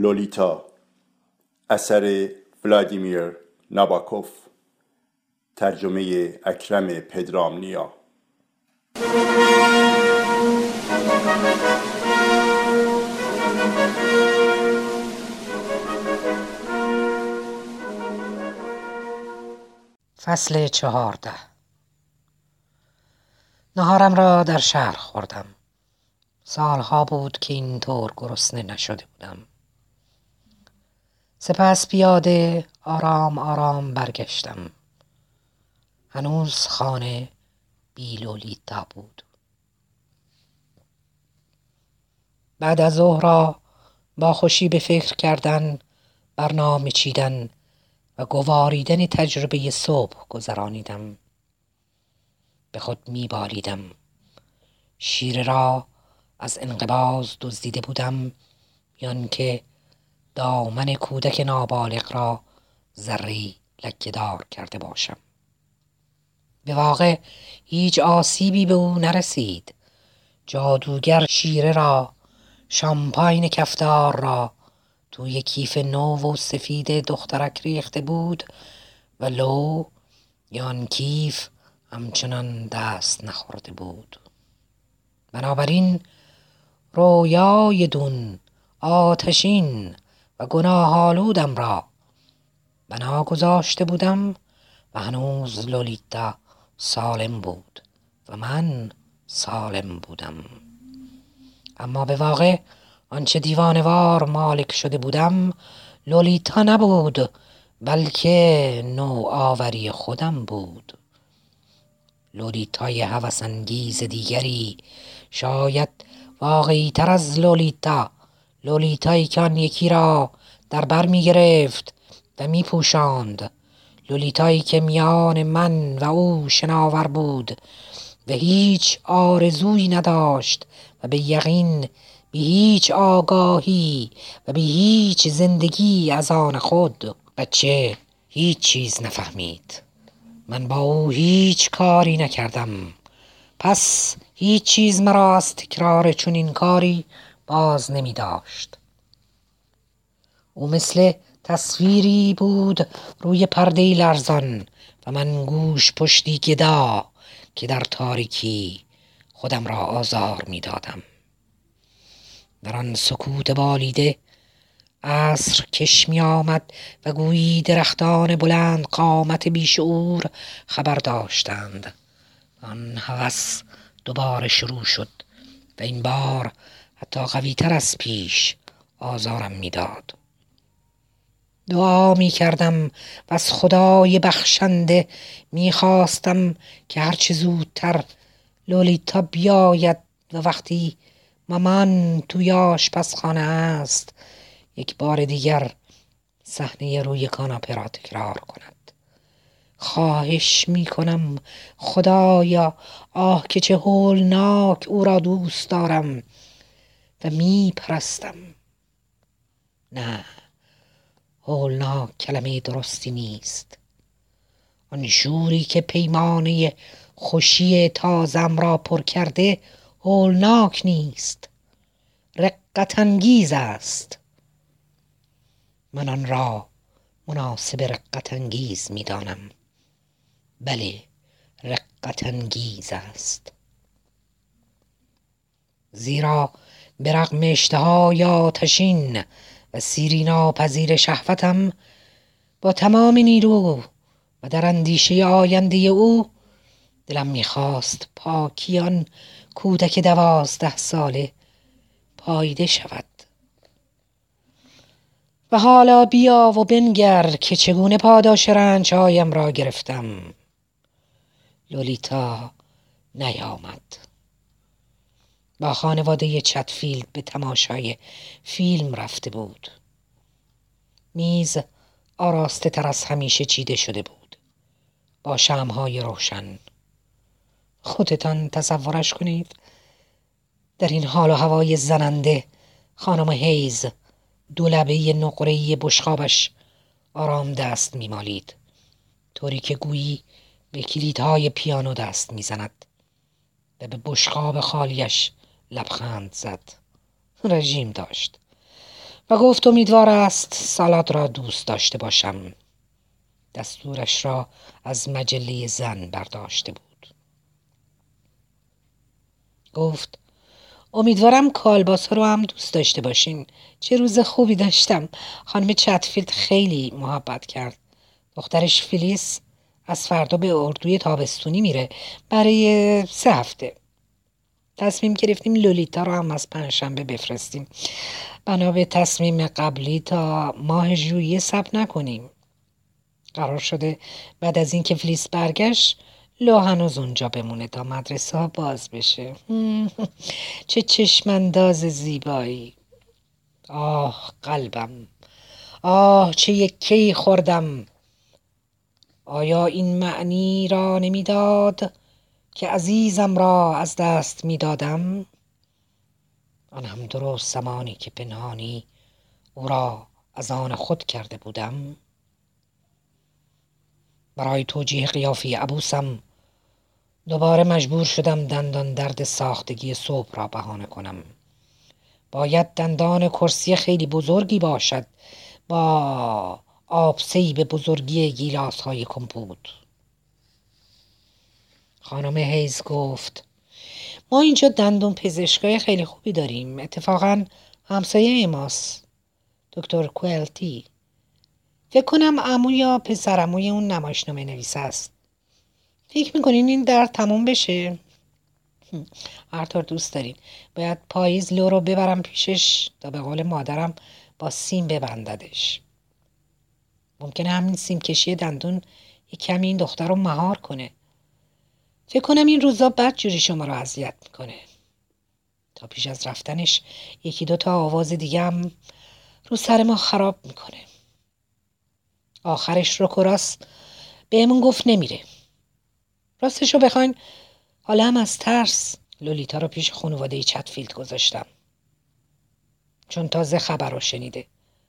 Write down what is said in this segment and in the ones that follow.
لولیتا، اثر ولادیمیر ناباکوف، ترجمه اکرم پدرامنیا. فصل 14. نهارم را در شهر خوردم. سالها بود که اینطور گرسنه نشده بودم. سپس پیاده آرام آرام برگشتم. هنوز خانه بی لولیتا بود. بعد از ظهر با خوشی به فکر کردن، برنامه چیدن و گواریدن تجربه صبح گذرانیدم. به خود می‌بالیدم. شیر را از انقباض دزدیده بودم یا که دامن کودک نابالغ را ذره‌ای لکه‌دار کرده باشم. به واقع هیچ آسیبی به او نرسید. جادوگر شیره را، شامپاین کفتار را توی کیف نو و سفید دخترک ریخته بود و لو یا کیف همچنان دست نخورده بود. بنابراین رویای دون، آتشین و گناه‌آلودم را بنا گذاشته بودم و هنوز لولیتا سالم بود و من سالم بودم. اما به واقع آنچه دیوانه‌وار مالک شده بودم لولیتا نبود، بلکه نوآوری خودم بود. لولیتای هوس‌انگیز دیگری، شاید واقعی تر از لولیتا، لولیتایی که آن یکی را در بر می گرفت و می پوشاند، لولیتایی که میان من و او شناور بود و هیچ آرزویی نداشت و به یقین به هیچ آگاهی و به هیچ زندگی از آن خود. بچه هیچ چیز نفهمید. من با او هیچ کاری نکردم، پس هیچ چیز مرا از تکرار چنین کاری باز نمی داشت. او مثل تصویری بود روی پرده لرزان و من گوش پشتی گدا که در تاریکی خودم را آزار می دادم. در آن سکوت بالیده عصر کش می آمد و گویی درختان بلند قامت بیشعور خبر داشتند. آن هوس دوباره شروع شد و این بار حتی قوی تر از پیش آزارم می داد. دعا می کردم و از خدای بخشنده می خواستم که هرچه زودتر لولیتا بیاید و وقتی مامان توی آشپزخانه است یک بار دیگر صحنه روی کاناپه را تکرار کند. خواهش می کنم خدایا، آه که چه هولناک او را دوست دارم و می پرستم. نه، هولناک کلمه درستی نیست. آن شوری که پیمانه خوشی تازم را پر کرده هولناک نیست، رقت انگیز است. من آن را مناسب رقت انگیز می دانم. بله، رقت انگیز است. زیرا به رغم اشتهای آتشین و سیری ناپذیر شهوتم، با تمام نیرو و در اندیشه آینده او دلم می‌خواست پاکی آن کودک 12 ساله پاییده شود. و حالا بیا و بنگر که چگونه پاداش رنج‌هایم را گرفتم. لولیتا نیامد. با خانواده چتفیلد به تماشای فیلم رفته بود. میز آراسته تر از همیشه چیده شده بود، با شمع‌های روشن. خودتان تصورش کنید. در این حال و هوای زننده خانم هیز دولبه نقره‌ای بشقابش آرام دست می‌مالید، طوری که گویی به کلیدهای پیانو دست می‌زند و به بشقاب خالیش لبخند زد. رژیم داشت و گفت امیدوار است سالاد را دوست داشته باشم. دستورش را از مجله زن برداشته بود. گفت امیدوارم کالباسا رو هم دوست داشته باشین. چه روز خوبی داشتم. خانم چتفیلد خیلی محبت کرد. دخترش فیلیس از فردا به اردوی تابستونی میره برای 3 هفته. تصمیم گرفتیم لولیتا رو هم از پنجشنبه بفرستیم. بنا به تصمیم قبلی تا ماه ژوئیه صبر نکنیم. قرار شده بعد از اینکه فلیس برگشت لو هنوز اونجا بمونه تا مدرسه ها باز بشه. چه چشمانداز زیبایی. آه قلبم، آه چه یکی خوردم. آیا این معنی را نمیداد که عزیزم را از دست میدادم؟ آن هم درست زمانی که پنهانی او را از آن خود کرده بودم. برای توجیه قیافه عبوسم دوباره مجبور شدم دندان درد ساختگی صبح را بهانه کنم. باید دندان کرسی خیلی بزرگی باشد با آبسه‌ای به بزرگی گیلاس های کمپوت. خانم هیز گفت ما اینجا دندون پزشکای خیلی خوبی داریم. اتفاقا همسایه ماست، دکتر کوئلتی. فکر کنم عمو یا پسر عموی اون نمایشنامه نویس است. فکر میکنین این درد تموم بشه؟ هر طور دوست دارین. باید پاییز لو رو ببرم پیشش تا به قول مادرم با سیم ببنددش. ممکنه همین سیم کشی دندون یک کمی این دختر رو مهار کنه. فکر کنم این روزا بد جوری شما رو اذیت میکنه. تا پیش از رفتنش 1-2 تا آواز دیگه هم رو سر ما خراب میکنه. آخرش رو راست بهمون گفت نمیره. راستشو بخواین حالا هم از ترس لولیتا رو پیش خانواده چتفیلد گذاشتم، چون تازه خبر رو شنیده.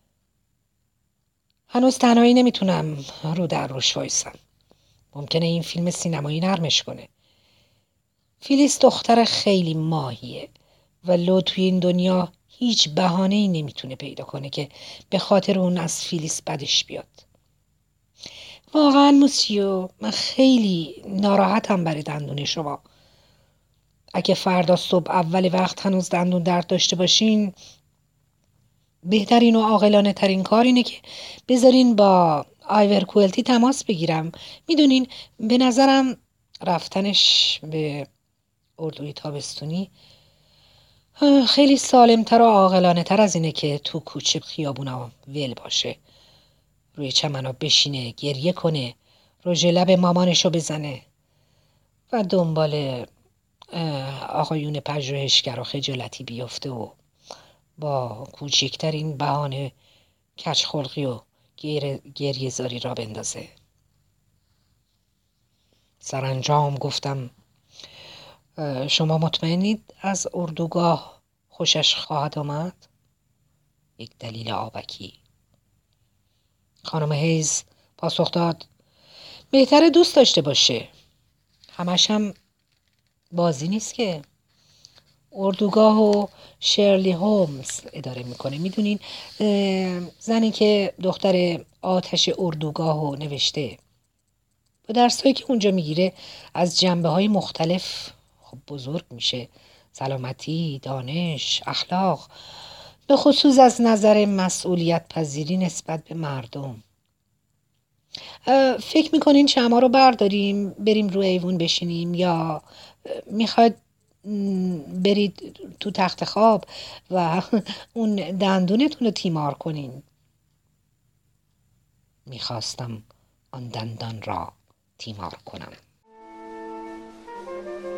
هنوز تنهایی نمیتونم رو در روش وایسم. ممکنه این فیلم سینمایی نرمش کنه. فیلیس دختر خیلی ماهیه و لو توی این دنیا هیچ بهانه‌ای نمیتونه پیدا کنه که به خاطر اون از فیلیس بدش بیاد. واقعا موسیو من خیلی ناراحتم برای دندون شما. اگه فردا صبح اول وقت هنوز دندون درد داشته باشین، بهترین و عاقلانه ترین کار اینه که بذارین با آیور کوئلتی تماس بگیرم. میدونین به نظرم رفتنش به اردوی تابستونی خیلی سالمتر و عاقلانه تر از اینه که تو کوچه خیابونا ول باشه، روی چمنا بشینه، گریه کنه، رژ لب مامانشو بزنه و دنبال آقایون پژوهشگر و خجالتی بیفته و با کوچکترین بهانه کچخلقی و گریه زاری را بندازه. سرانجام گفتم شما مطمئنید از اردوگاه خوشش خواهد آمد؟ یک دلیل آبکی. خانم هیز پاسخ داد بهتره دوست داشته باشه. همش هم بازی نیست که. اردوگاه و شرلی هولمز اداره میکنه. میدونین زنی که دختر آتش اردوگاه رو نوشته، با درسایی که اونجا میگیره از جنبه‌های مختلف خب بزرگ میشه. سلامتی، دانش، اخلاق، به خصوص از نظر مسئولیت پذیری نسبت به مردم. فکر میکنین شمع رو برداریم بریم روی ایوون بشینیم یا میخواید برید تو تخت خواب و اون دندونتون رو تیمار کنین؟ میخواستم آن دندان را تیمار کنم.